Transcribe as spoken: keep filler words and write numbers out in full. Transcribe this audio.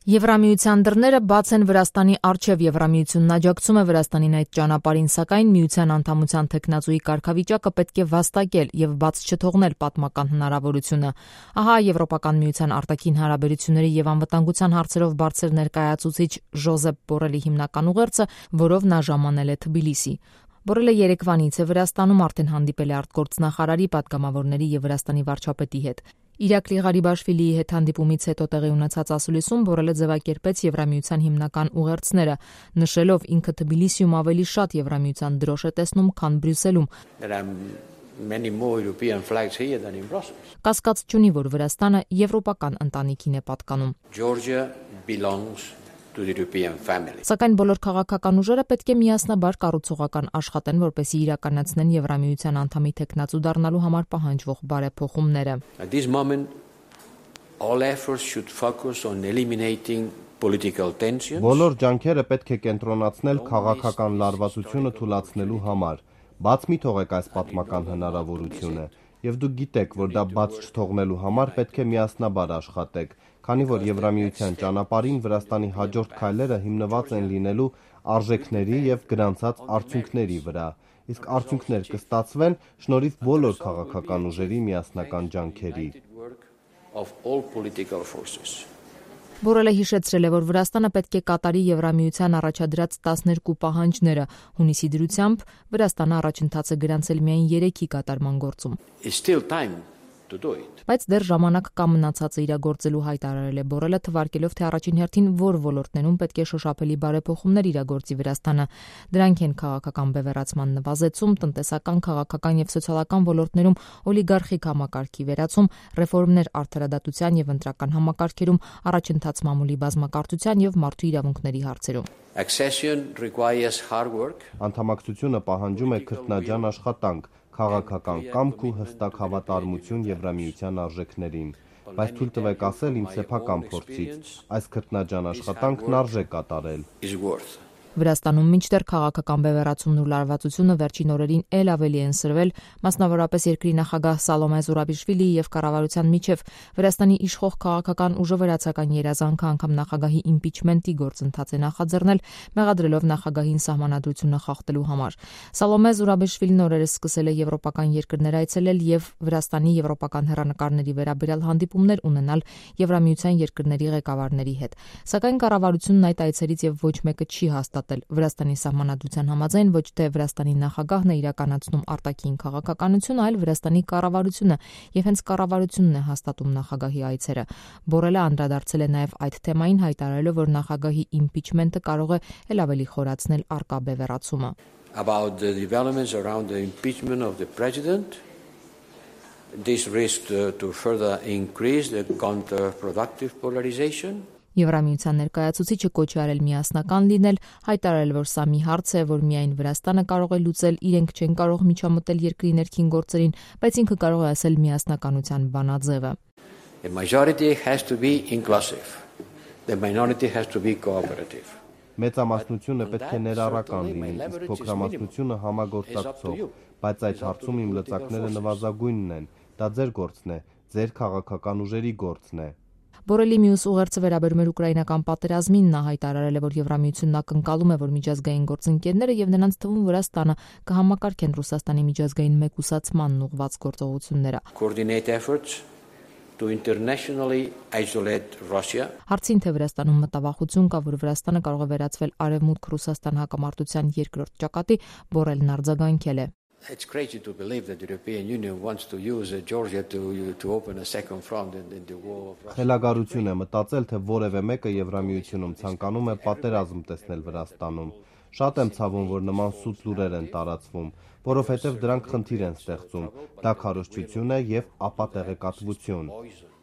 Եվրամիության դռները բաց են Վրաստանի առջև. Եվրամիությունն աջակցում է Վրաստանին այդ ճանապարհին, սակայն միության անդամության թեկնածուի կարգավիճակը պետք է վաստակել եւ բաց չթողնել պատմական հնարավորությունը։ Ահա Եվրոպական միության արտաքին հարաբերությունների եւ անվտանգության հարցերով բարձր ներկայացուցիչ Ժոզեփ Բորելի հիմնական ուղերձը, որով նա ժամանել է Թբիլիսի։ Բորելը երեկվանից է Վրաստանում, արդեն հանդիպել է արտգործնախարարի, պատգամավորների եւ Վրաստանի վարչապետի հետ։ Իրակլի Ղարիբաշվիլիի հետ հանդիպումից հետո տեղի ունեցած ասուլիսում Բորելը ձևակերպեց Եվրամիության հիմնական ուղերձները, նշելով ինքը Թբիլիսիում ավելի շատ Եվրամիության դրոշ է տեսնում, քան Բրյուսելում։ Կասկած չունի, որ Վրաստանը եվրոպական ընտանիքին է պատկանում։ Սակայն բոլոր քաղաքական ուժերը պետք է միասնաբար կառուցողական աշխատեն, որպեսզի իրականացնեն Եվրամիության անդամի թեկնածու դառնալու համար պահանջվող բարեփոխումները։ Բոլոր ջանքերը պետք է կենտրոնացնել քաղաքական լարվածությունը թուլացնելու համար։ Բաց մի թողեք այս պատմական հնարավորությունը, եւ դուք գիտեք, որ դա բաց չթողնելու համար պետք է միասնաբար աշխատեք, քանի որ Եվրամիության ճանապարհին Վրաստանի հաջորդ քայլերը հիմնված են լինելու արժեքների եւ գրանցած արդյունքների վրա, իսկ արդյունքներ կստացվեն շնորհիվ բոլոր քաղաքական ուժերի միասնական ջանքերի։ Բորելը հիշեցրել է, որ Վրաստանը պետք է կատարի Եվրամիության առաջադրած տասներկու պահանջները։ Հունիսի դրությամբ Վրաստանը առաջընթաց է գրանցել միայն երեքի կատարման գործում։ Բայց դեռ ժամանակ կա մնացածը իրագործելու, հայտարարել է Բորելը, թվարկելով, թե առաջին հերթին որ ոլորտներում պետք է շոշափելի բարեփոխումներ իրագործի Վրաստանը։ Դրանք են քաղաքական բևեռացման նվազեցում, տնտեսական, քաղաքական եւ սոցիալական ոլորտներում օլիգարխիկ համակարգի վերացում, ռեֆորմներ արդարադատության եւ ընտրական համակարգերում, առաջընթաց մամուլի բազմակարծության եւ մարդու իրավունքների հարցերում։ Անդամակցությունը պահանջում է քրտնաջան աշխատանք, քաղաքական կամք ու հստակ հավատարմություն Եվրամիության արժեքներին, բայց թույլ տվեք ասել իմ սեփական փորձից, այս քրտնաջան աշխատանքն արժե կատարել։ Վրաստանում մինչդեռ քաղաքական բևեռացումն ու լարվածությունը վերջին օրերին էլ ավելի են սրվել, մասնավորապես երկրի նախագահ Սալոմե Զուրաբիշվիլիի եւ կառավարության միջև Վրաստանի իշխող քաղաքական ուժը վերացական երազանքը անգամ նախագահի իմպիչմենտի գործընթաց է նախաձեռնել, մեղադրելով նախագահին սահմանադրությունը խախտելու համար։ Սալոմե Զուրաբիշվիլին օրերս սկսել է եվրոպական երկրներ այցելել եւ Վրաստանի եվրոպական հեռանկարների վերաբերյալ հանդիպումներ ունենալ Եվրամիության երկրների ղեկավարների հետ։ Սակայն կառավարությունն այդ այցերից եւ ոչ մեկը չի հաստատել Վրաստանի սահմանադրության համաձայն ոչ թե Վրաստանի նախագահն է իրականացնում արտաքին քաղաքականությունը, այլ Վրաստանի կառավարությունը, եւ հենց կառավարությունն է հաստատում նախագահի այցերը։ Բորելը անդրադարձել է նաեւ այդ թեմային, հայտարարելով, որ նախագահի իմպիչմենտը կարող է ել ավելի խորացնել առկա բևեռացումը։ About the developments around the impeachment of the president, this risk to further increase the counterproductive polarization. Եվրամիության ներկայացուցիչը կոչ է արել միասնական լինել, հայտարարել, որ սա մի հարց է, որ միայն Վրաստանը կարող է լուծել, իրենք չեն կարող միջամտել երկրի ներքին գործերին, բայց ինքը կարող է ասել միասնականության բանաձևը։ The majority has to be inclusive. The minority has to be cooperative. Մեծամասնությունը պետք է ներառական լինի, իսկ փոքրամասնությունը համագործակցող, բայց այդ հարցում իմ լծակները նվազագույնն են։ Դա ձեր գործն է, ձեր քաղաքական ուժերի գործն է։ Բորելի մյուս ուղերձը վերաբերում էր ուկրաինական պատերազմին, նա հայտարարել է, որ Եվրամիությունն ակնկալում է, որ միջազգային գործընկերները եւ նրանց թվում Վրաստանը կհամակարգեն Ռուսաստանի միջազգային մեկուսացմանն ուղղված գործողությունները։ Coordinate efforts to internationally isolate Russia. Հարցին թե Վրաստանում մտավախություն կա, որ Վրաստանը կարող է վերածվել արևմուտք Ռուսաստան հակամարտության երկրորդ ճակատի, Բորելն արձագանքել է։ It's crazy to believe that the European Union wants to use Georgia to to open a second front in, in the war of Russia. Խելագարություն է մտածել, թե որևէ մեկը Եվրամիությունում ցանկանում է պատերազմ տեսնել Վրաստանում։ Շատ եմ ցավում, որ նման սուտ լուրեր են տարածվում, որովհետև դրանք խնդիր են ստեղծում, դա քարոզչություն է եւ ապատեղեկատվություն։